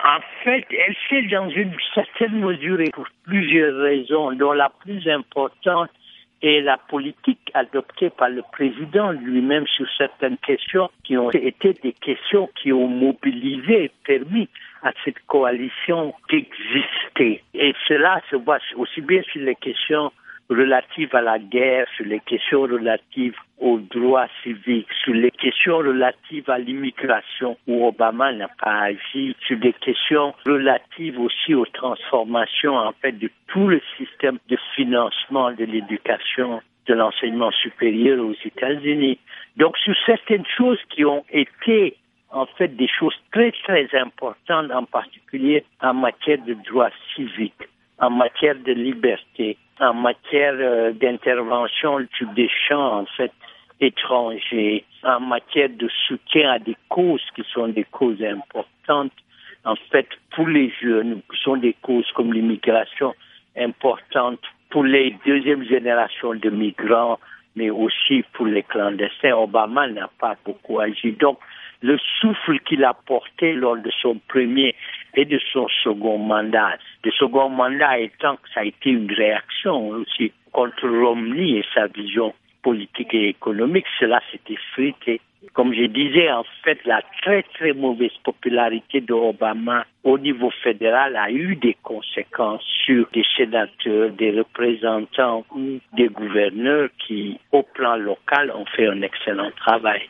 En fait, elle fait dans une certaine mesure et pour plusieurs raisons, dont la plus importante est la politique adoptée par le président lui-même sur certaines questions qui ont été des questions qui ont mobilisé et permis à cette coalition d'exister. Et cela se voit aussi bien sur les questions relatives à la guerre, sur les questions relatives aux droits civiques, sur les questions relatives à l'immigration où Obama n'a pas agi, sur des questions relatives aussi aux transformations en fait de tout le système de financement de l'éducation, de l'enseignement supérieur aux États-Unis. Donc sur certaines choses qui ont été en fait des choses très très importantes, en particulier en matière de droits civiques, en matière de liberté, en matière d'intervention sur des champs en fait étrangers, en matière de soutien à des causes qui sont des causes importantes en fait pour les jeunes, qui sont des causes comme l'immigration importante pour les deuxièmes générations de migrants, mais aussi pour les clandestins. Obama n'a pas beaucoup agi. Donc, le souffle qu'il a porté lors de son premier et de son second mandat. Le second mandat étant que ça a été une réaction aussi contre Romney et sa vision politique et économique, cela s'est effrité. Comme je disais, en fait, la très très mauvaise popularité d'Obama au niveau fédéral a eu des conséquences sur des sénateurs, des représentants ou des gouverneurs qui, au plan local, ont fait un excellent travail.